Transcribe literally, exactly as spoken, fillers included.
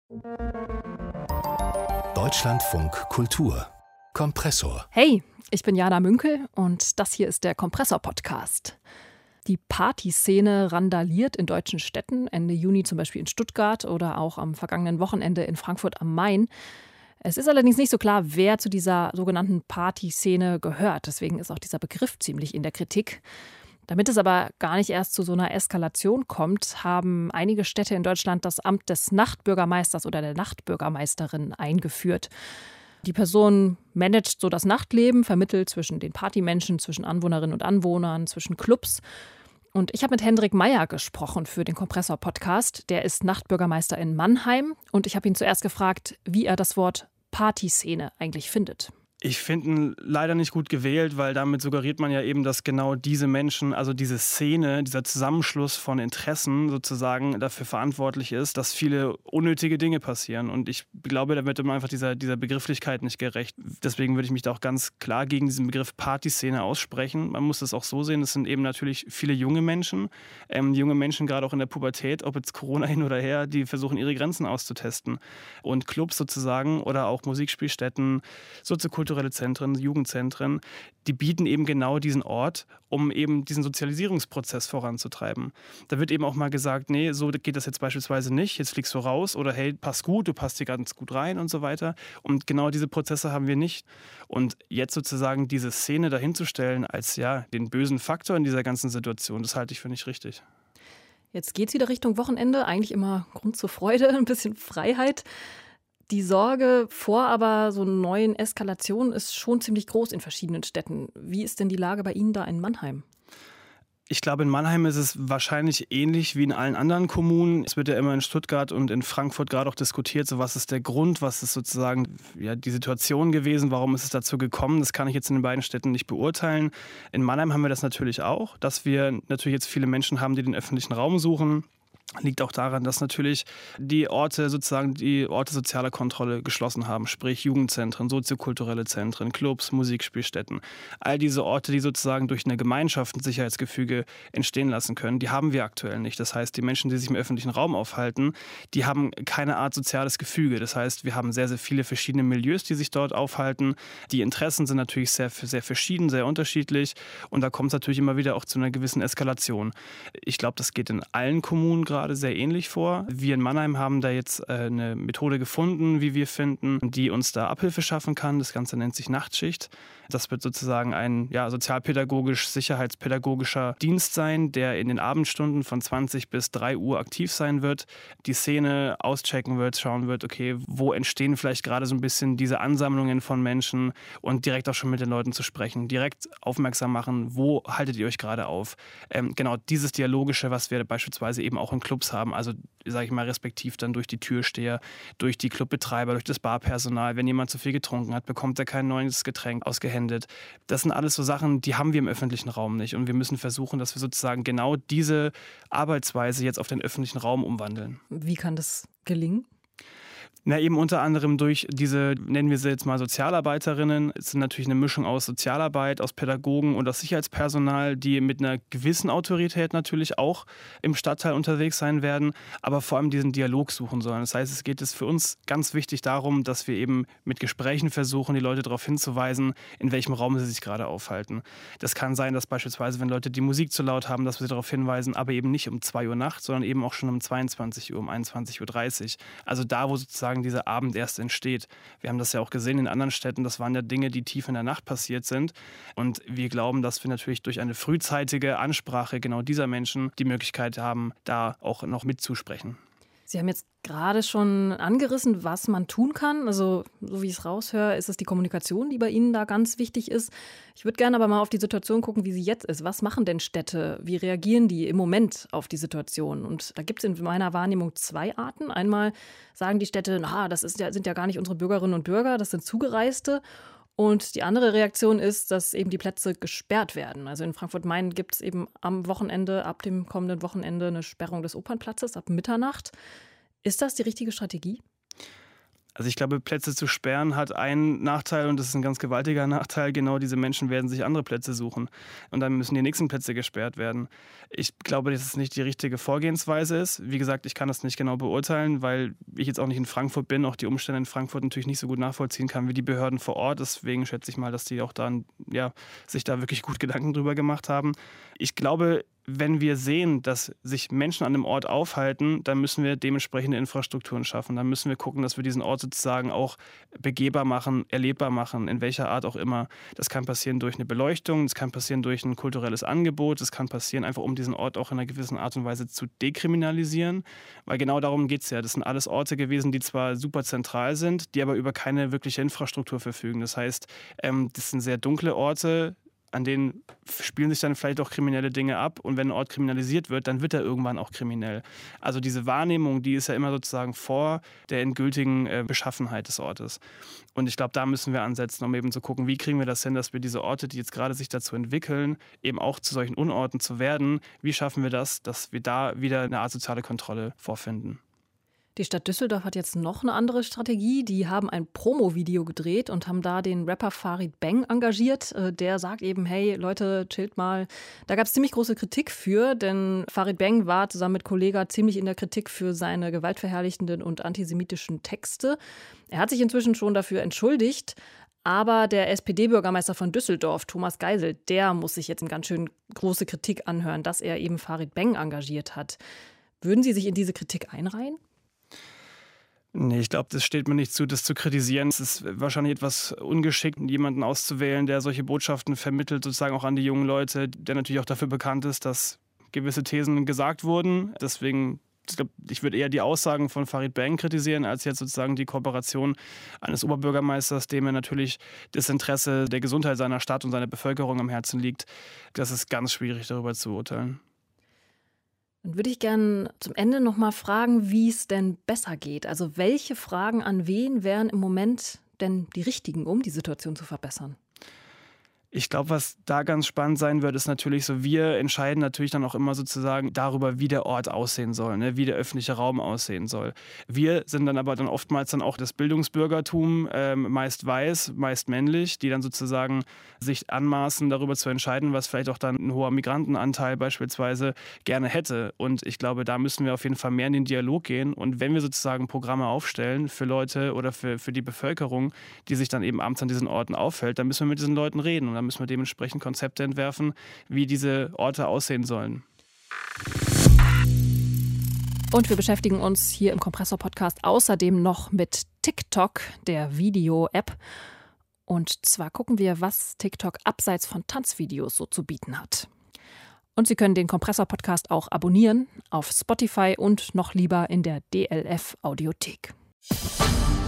Deutschlandfunk Kultur Kompressor. Hey, ich bin Jana Münkel und das hier ist der Kompressor-Podcast. Die Partyszene randaliert in deutschen Städten, Ende Juni zum Beispiel in Stuttgart oder auch am vergangenen Wochenende in Frankfurt am Main. Es ist allerdings nicht so klar, wer zu dieser sogenannten Partyszene gehört. Deswegen ist auch dieser Begriff ziemlich in der Kritik. Damit es aber gar nicht erst zu so einer Eskalation kommt, haben einige Städte in Deutschland das Amt des Nachtbürgermeisters oder der Nachtbürgermeisterin eingeführt. Die Person managt so das Nachtleben, vermittelt zwischen den Partymenschen, zwischen Anwohnerinnen und Anwohnern, zwischen Clubs. Und ich habe mit Hendrik Meyer gesprochen für den Kompressor-Podcast. Der ist Nachtbürgermeister in Mannheim. Und ich habe ihn zuerst gefragt, wie er das Wort Partyszene eigentlich findet. Ich finde ihn leider nicht gut gewählt, weil damit suggeriert man ja eben, dass genau diese Menschen, also diese Szene, dieser Zusammenschluss von Interessen sozusagen dafür verantwortlich ist, dass viele unnötige Dinge passieren. Und ich glaube, da wird man einfach dieser, dieser Begrifflichkeit nicht gerecht. Deswegen würde ich mich da auch ganz klar gegen diesen Begriff Partyszene aussprechen. Man muss das auch so sehen, es sind eben natürlich viele junge Menschen, ähm, junge Menschen gerade auch in der Pubertät, ob jetzt Corona hin oder her, die versuchen ihre Grenzen auszutesten. Und Clubs sozusagen oder auch Musikspielstätten, soziokulturelle kulturelle Zentren, Jugendzentren, die bieten eben genau diesen Ort, um eben diesen Sozialisierungsprozess voranzutreiben. Da wird eben auch mal gesagt, nee, so geht das jetzt beispielsweise nicht, jetzt fliegst du raus oder hey, pass gut, du passt hier ganz gut rein und so weiter. Und genau diese Prozesse haben wir nicht. Und jetzt sozusagen diese Szene dahinzustellen als ja den bösen Faktor in dieser ganzen Situation, das halte ich für nicht richtig. Jetzt geht es wieder Richtung Wochenende, eigentlich immer Grund zur Freude, ein bisschen Freiheit. Die Sorge vor aber so neuen Eskalationen ist schon ziemlich groß in verschiedenen Städten. Wie ist denn die Lage bei Ihnen da in Mannheim? Ich glaube, in Mannheim ist es wahrscheinlich ähnlich wie in allen anderen Kommunen. Es wird ja immer in Stuttgart und in Frankfurt gerade auch diskutiert, so was ist der Grund, was ist sozusagen ja, die Situation gewesen, warum ist es dazu gekommen. Das kann ich jetzt in den beiden Städten nicht beurteilen. In Mannheim haben wir das natürlich auch, dass wir natürlich jetzt viele Menschen haben, die den öffentlichen Raum suchen. Liegt auch daran, dass natürlich die Orte sozusagen die Orte sozialer Kontrolle geschlossen haben, sprich Jugendzentren, soziokulturelle Zentren, Clubs, Musikspielstätten. All diese Orte, die sozusagen durch eine Gemeinschaft ein Sicherheitsgefüge entstehen lassen können, die haben wir aktuell nicht. Das heißt, die Menschen, die sich im öffentlichen Raum aufhalten, die haben keine Art soziales Gefüge. Das heißt, wir haben sehr, sehr viele verschiedene Milieus, die sich dort aufhalten. Die Interessen sind natürlich sehr, sehr verschieden, sehr unterschiedlich und da kommt es natürlich immer wieder auch zu einer gewissen Eskalation. Ich glaube, das geht in allen Kommunen gerade gerade sehr ähnlich vor. Wir in Mannheim haben da jetzt äh, eine Methode gefunden, wie wir finden, die uns da Abhilfe schaffen kann. Das Ganze nennt sich Nachtschicht. Das wird sozusagen ein ja, sozialpädagogisch, sicherheitspädagogischer Dienst sein, der in den Abendstunden von zwanzig bis drei Uhr aktiv sein wird, die Szene auschecken wird, schauen wird, okay, wo entstehen vielleicht gerade so ein bisschen diese Ansammlungen von Menschen und direkt auch schon mit den Leuten zu sprechen, direkt aufmerksam machen, wo haltet ihr euch gerade auf. Ähm, genau dieses Dialogische, was wir beispielsweise eben auch in Clubs haben, also sage ich mal respektiv dann durch die Türsteher, durch die Clubbetreiber, durch das Barpersonal. Wenn jemand zu viel getrunken hat, bekommt er kein neues Getränk ausgehändigt. Das sind alles so Sachen, die haben wir im öffentlichen Raum nicht und wir müssen versuchen, dass wir sozusagen genau diese Arbeitsweise jetzt auf den öffentlichen Raum umwandeln. Wie kann das gelingen? Na, eben unter anderem durch diese, nennen wir sie jetzt mal Sozialarbeiterinnen. Es sind natürlich eine Mischung aus Sozialarbeit, aus Pädagogen und aus Sicherheitspersonal, die mit einer gewissen Autorität natürlich auch im Stadtteil unterwegs sein werden, aber vor allem diesen Dialog suchen sollen. Das heißt, es geht es für uns ganz wichtig darum, dass wir eben mit Gesprächen versuchen, die Leute darauf hinzuweisen, in welchem Raum sie sich gerade aufhalten. Das kann sein, dass beispielsweise, wenn Leute die Musik zu laut haben, dass wir sie darauf hinweisen, aber eben nicht um zwei Uhr nachts, sondern eben auch schon um zweiundzwanzig Uhr, um einundzwanzig Uhr dreißig. Also da, wo sozusagen dieser Abend erst entsteht. Wir haben das ja auch gesehen in anderen Städten, das waren ja Dinge, die tief in der Nacht passiert sind. Und wir glauben, dass wir natürlich durch eine frühzeitige Ansprache genau dieser Menschen die Möglichkeit haben, da auch noch mitzusprechen. Sie haben jetzt gerade schon angerissen, was man tun kann. Also, so wie ich es raushöre, ist es die Kommunikation, die bei Ihnen da ganz wichtig ist. Ich würde gerne aber mal auf die Situation gucken, wie sie jetzt ist. Was machen denn Städte? Wie reagieren die im Moment auf die Situation? Und da gibt es in meiner Wahrnehmung zwei Arten. Einmal sagen die Städte, na, das ist ja, sind ja gar nicht unsere Bürgerinnen und Bürger, das sind Zugereiste. Und die andere Reaktion ist, dass eben die Plätze gesperrt werden. Also in Frankfurt-Main gibt es eben am Wochenende, ab dem kommenden Wochenende, eine Sperrung des Opernplatzes ab Mitternacht. Ist das die richtige Strategie? Also ich glaube, Plätze zu sperren hat einen Nachteil und das ist ein ganz gewaltiger Nachteil. Genau diese Menschen werden sich andere Plätze suchen und dann müssen die nächsten Plätze gesperrt werden. Ich glaube, dass es nicht die richtige Vorgehensweise ist. Wie gesagt, ich kann das nicht genau beurteilen, weil ich jetzt auch nicht in Frankfurt bin, auch die Umstände in Frankfurt natürlich nicht so gut nachvollziehen kann wie die Behörden vor Ort. Deswegen schätze ich mal, dass die auch dann, ja, sich da wirklich gut Gedanken drüber gemacht haben. Ich glaube, wenn wir sehen, dass sich Menschen an einem Ort aufhalten, dann müssen wir dementsprechende Infrastrukturen schaffen. Dann müssen wir gucken, dass wir diesen Ort sozusagen auch begehbar machen, erlebbar machen, in welcher Art auch immer. Das kann passieren durch eine Beleuchtung, das kann passieren durch ein kulturelles Angebot, das kann passieren einfach, um diesen Ort auch in einer gewissen Art und Weise zu dekriminalisieren. Weil genau darum geht es ja. Das sind alles Orte gewesen, die zwar super zentral sind, die aber über keine wirkliche Infrastruktur verfügen. Das heißt, ähm, das sind sehr dunkle Orte, an denen spielen sich dann vielleicht auch kriminelle Dinge ab. Und wenn ein Ort kriminalisiert wird, dann wird er irgendwann auch kriminell. Also diese Wahrnehmung, die ist ja immer sozusagen vor der endgültigen äh, Beschaffenheit des Ortes. Und ich glaube, da müssen wir ansetzen, um eben zu gucken, wie kriegen wir das hin, dass wir diese Orte, die jetzt gerade sich dazu entwickeln, eben auch zu solchen Unorten zu werden, wie schaffen wir das, dass wir da wieder eine Art soziale Kontrolle vorfinden. Die Stadt Düsseldorf hat jetzt noch eine andere Strategie. Die haben ein Promo-Video gedreht und haben da den Rapper Farid Bang engagiert. Der sagt eben, hey Leute, chillt mal. Da gab es ziemlich große Kritik für, denn Farid Bang war zusammen mit Kollega ziemlich in der Kritik für seine gewaltverherrlichenden und antisemitischen Texte. Er hat sich inzwischen schon dafür entschuldigt. Aber der S P D-Bürgermeister von Düsseldorf, Thomas Geisel, der muss sich jetzt eine ganz schön große Kritik anhören, dass er eben Farid Bang engagiert hat. Würden Sie sich in diese Kritik einreihen? Nee, ich glaube, das steht mir nicht zu, das zu kritisieren. Es ist wahrscheinlich etwas ungeschickt, jemanden auszuwählen, der solche Botschaften vermittelt, sozusagen auch an die jungen Leute, der natürlich auch dafür bekannt ist, dass gewisse Thesen gesagt wurden. Deswegen, ich glaube, ich würde eher die Aussagen von Farid Bang kritisieren, als jetzt sozusagen die Kooperation eines Oberbürgermeisters, dem er natürlich das Interesse der Gesundheit seiner Stadt und seiner Bevölkerung am Herzen liegt. Das ist ganz schwierig, darüber zu urteilen. Dann würde ich gerne zum Ende noch mal fragen, wie es denn besser geht. Also welche Fragen an wen wären im Moment denn die richtigen, um die Situation zu verbessern? Ich glaube, was da ganz spannend sein wird, ist natürlich so, wir entscheiden natürlich dann auch immer sozusagen darüber, wie der Ort aussehen soll, ne? Wie der öffentliche Raum aussehen soll. Wir sind dann aber dann oftmals dann auch das Bildungsbürgertum, ähm, meist weiß, meist männlich, die dann sozusagen sich anmaßen, darüber zu entscheiden, was vielleicht auch dann ein hoher Migrantenanteil beispielsweise gerne hätte. Und ich glaube, da müssen wir auf jeden Fall mehr in den Dialog gehen. Und wenn wir sozusagen Programme aufstellen für Leute oder für, für die Bevölkerung, die sich dann eben abends an diesen Orten aufhält, dann müssen wir mit diesen Leuten reden. Und dann müssen wir dementsprechend Konzepte entwerfen, wie diese Orte aussehen sollen. Und wir beschäftigen uns hier im Kompressor-Podcast außerdem noch mit TikTok, der Video-App. Und zwar gucken wir, was TikTok abseits von Tanzvideos so zu bieten hat. Und Sie können den Kompressor-Podcast auch abonnieren auf Spotify und noch lieber in der D L F-Audiothek.